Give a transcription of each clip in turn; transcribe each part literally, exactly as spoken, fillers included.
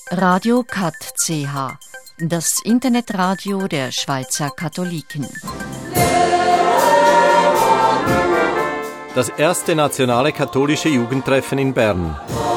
Radio Kat C H, das Internetradio der Schweizer Katholiken. Das erste nationale katholische Jugendtreffen in Bern.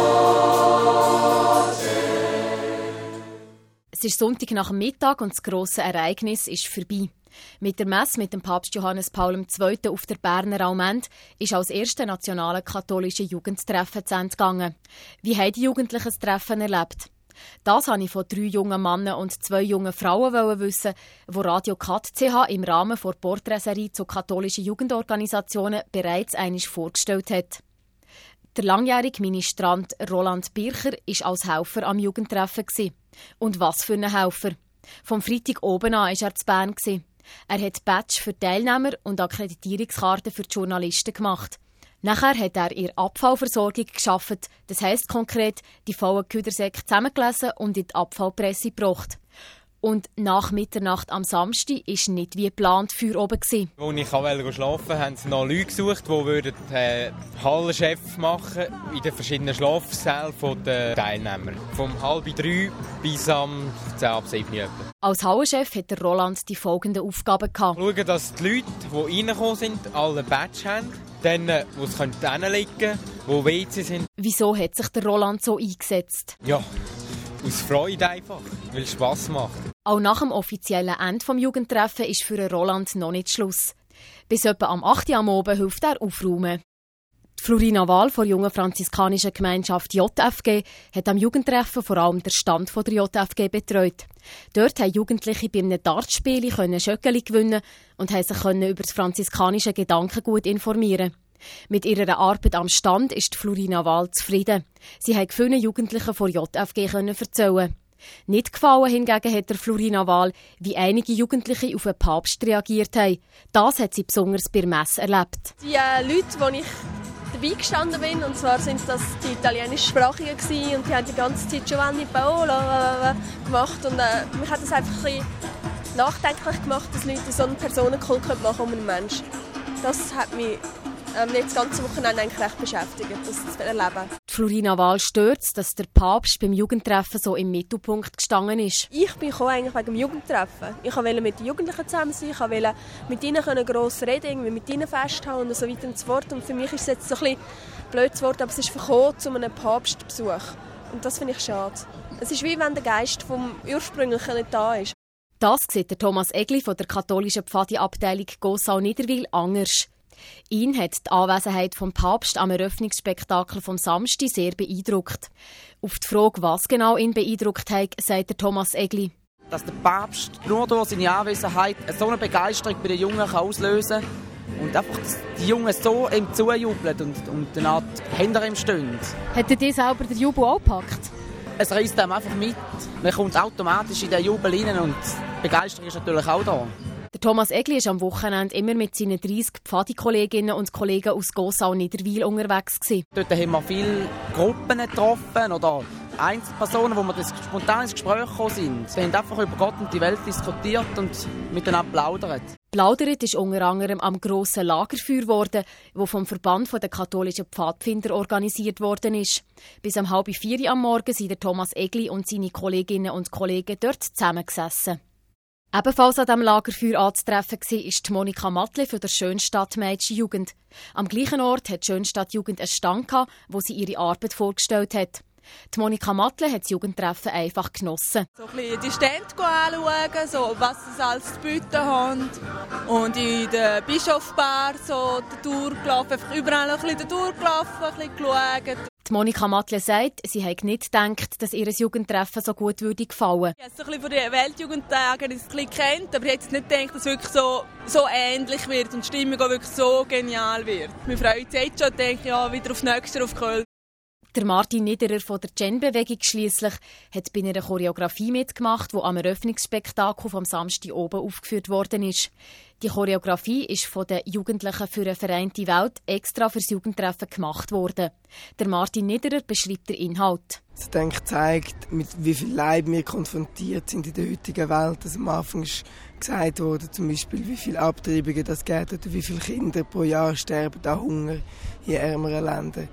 Es ist Sonntag nach dem Mittag und das grosse Ereignis ist vorbei. Mit der Messe mit dem Papst Johannes Paul der Zweite auf der Berner Almend ist als erste nationale katholische Jugendtreffen zu Ende gegangen. Wie haben die Jugendlichen das Treffen erlebt? Das wollte ich von drei jungen Männern und zwei jungen Frauen wissen, die Radio Kat C H im Rahmen der Porträtserie zu katholischen Jugendorganisationen bereits einmal vorgestellt hat. Der langjährige Ministrant Roland Bircher war als Helfer am Jugendtreffen. Und was für ein Helfer! Vom Freitag oben an war er zu Bern. Er hat Badge für die Teilnehmer und Akkreditierungskarten für die Journalisten gemacht. Nachher hat er ihre Abfallversorgung geschaffen, das heisst konkret, die vollen Küdersäcke zusammengelesen und in die Abfallpresse gebracht. Und nach Mitternacht am Samstag war nicht wie geplant Feuer oben. Als ich schlafen wollte, haben sie noch Leute gesucht, die den äh, Hallenchef machen in den verschiedenen Schlafsälen der Teilnehmer. Vom halb drei bis am zehn ab sieben Uhr. Als Hallenchef hatte Roland die folgenden Aufgaben gehabt. Schauen, dass die Leute, die reingekommen sind, alle Badge haben. Dann, wo sie hinlegen können, wo W C sind. Wieso hat sich der Roland so eingesetzt? Ja, aus Freude einfach, weil es Spass macht. Auch nach dem offiziellen Ende des Jugendtreffens ist für Roland noch nicht Schluss. Bis etwa am acht Uhr am Abend hilft er aufräumen. Die Florina Wahl von der jungen franziskanischen Gemeinschaft J F G hat am Jugendtreffen vor allem den Stand der J F G betreut. Dort konnten Jugendliche bei einem Dartspiel Schöckeli gewinnen und haben sich über das franziskanische Gedankengut informieren. Mit ihrer Arbeit am Stand ist Florina Wahl zufrieden. Sie hat vielen Jugendlichen von J F G erzählen. Nicht gefallen hingegen hat der Florina Wahl, wie einige Jugendliche auf den Papst reagiert haben. Das hat sie besonders bei der Messe erlebt. Die äh, Leute, die ich dabei gestanden bin, und zwar sind das die italienischsprachigen gewesen, und die haben die ganze Zeit Giovanni Paolo äh, gemacht und äh, mich hat das einfach ein bisschen nachdenklich gemacht, dass Leute so einen Personenkult machen um einen Menschen. Das hat mich ähm, jetzt das ganze Wochenende eigentlich recht beschäftigt, das zu erleben. Die Florina Wahl stört es, dass der Papst beim Jugendtreffen so im Mittelpunkt gestanden ist. Ich bin eigentlich wegen dem Jugendtreffen. Ich wollte mit den Jugendlichen zusammen sein, ich wollte mit ihnen gross reden, mit ihnen festhalten und so weiter und so fort. Und für mich ist es jetzt so ein bisschen blödes Wort, aber es ist verkommen zu einem Papstbesuch. Und das finde ich schade. Es ist wie wenn der Geist vom Ursprünglichen nicht da ist. Das sieht der Thomas Egli von der katholischen Pfadi-Abteilung Gossau-Niederwil anders. Ihn hat die Anwesenheit vom Papst am Eröffnungsspektakel vom Samstag sehr beeindruckt. Auf die Frage, was genau ihn beeindruckt hat, sagt der Thomas Egli. Dass der Papst nur durch seine Anwesenheit so eine Begeisterung bei den Jungen auslösen kann und einfach, dass die Jungen so ihm zujubeln und, und eine Art hinter ihm stehen. Hat er dir selber den Jubel auch gepackt? Es reißt einem einfach mit. Man kommt automatisch in den Jubel rein und die Begeisterung ist natürlich auch da. Der Thomas Egli ist am Wochenende immer mit seinen dreißig Pfadi-Kolleginnen und Kollegen aus Gossau-Niederwil unterwegs gewesen. Dort haben wir viele Gruppen getroffen oder Einzelpersonen, wo wir das spontan ins Gespräch gekommen sind. Wir haben einfach über Gott und die Welt diskutiert und miteinander plaudert. Plaudert ist unter anderem am grossen Lagerfeuer worden, das vom Verband der katholischen Pfadfinder organisiert worden ist. Bis um halb vier am Morgen sind der Thomas Egli und seine Kolleginnen und Kollegen dort zusammengesessen. Ebenfalls an diesem Lagerfeuer anzutreffen war die Monika Matle für die Schönstadt Mädchenjugend. Am gleichen Ort hat die Schönstadt Jugend einen Stand gehabt, wo sie ihre Arbeit vorgestellt hat. Die Monika Matle hat das Jugendtreffen einfach genossen. So ein bisschen die Stände anschauen, so, was sie alles zu bieten haben. Und in der Bischofbar so die Tour gelaufen, einfach überall ein bisschen die Tour gelaufen, ein bisschen geschaut. Die Monika Matle sagt, sie hätte nicht gedacht, dass ihr Jugendtreffen so gut würde gefallen. Ich habe es ein bisschen von den Weltjugendtagen ein bisschen kennt, aber ich hätte nicht gedacht, dass es wirklich so, so ähnlich wird und die Stimmung auch wirklich so genial wird. Wir freuen uns jetzt schon, denke ich, ja, wieder auf nächstes auf Köln. Der Martin Niederer von der Gen-Bewegung schliesslich hat bei einer Choreografie mitgemacht, die am Eröffnungsspektakel vom Samstag oben aufgeführt worden ist. Die Choreografie ist von den Jugendlichen für eine vereinte Welt extra fürs Jugendtreffen gemacht worden. Der Martin Niederer beschreibt den Inhalt. Das denke, zeigt, mit wie viel Leid wir konfrontiert sind in der heutigen Welt. Also am Anfang ist gesagt worden, zum Beispiel, wie viele Abtreibungen das gibt oder wie viele Kinder pro Jahr sterben an Hunger in ärmeren Ländern.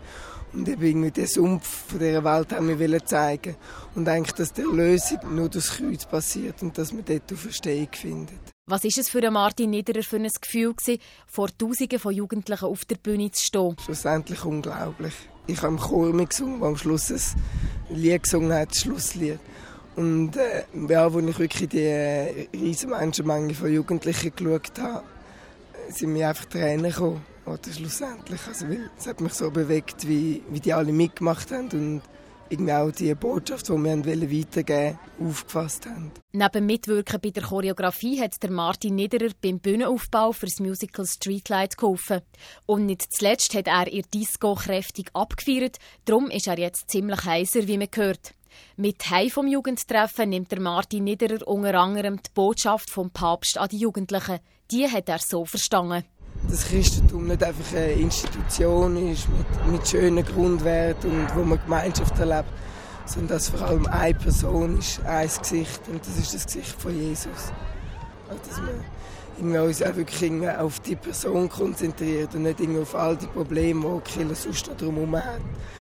Und eben irgendwie den Sumpf von dieser Welt haben wir zeigen. Und eigentlich, dass die Erlösung nur durchs Kreuz passiert und dass man dort eine Verstehung findet. Was war es für Martin Niederer für ein Gefühl, vor Tausenden von Jugendlichen auf der Bühne zu stehen? Schlussendlich unglaublich. Ich habe im Chor mitgesungen, der am Schluss ein Lied gesungen hat, das Schlusslied. Und äh, ja, als ich wirklich die äh, riesige Menschenmenge von Jugendlichen geschaut habe, sind mir einfach Tränen gekommen. Oder schlussendlich. Also, weil es hat mich so bewegt, wie, wie die alle mitgemacht haben und irgendwie auch die Botschaft, die wir weitergeben wollten, aufgefasst haben. Neben Mitwirken bei der Choreografie hat der Martin Niederer beim Bühnenaufbau für das Musical Streetlight geholfen. Und nicht zuletzt hat er ihr Disco kräftig abgefeiert. Darum ist er jetzt ziemlich heiser, wie man hört. Mit Heim vom Jugendtreffen nimmt der Martin Niederer unter anderem die Botschaft vom Papst an die Jugendlichen. Die hat er so verstanden. Dass Christentum nicht einfach eine Institution ist mit, mit schönen Grundwerten und wo man Gemeinschaft erlebt, sondern dass vor allem eine Person ist, ein Gesicht und das ist das Gesicht von Jesus. Also, dass man irgendwie uns auch wirklich auf die Person konzentriert und nicht auf all die Probleme, die die Kirche sonst drumherum hat.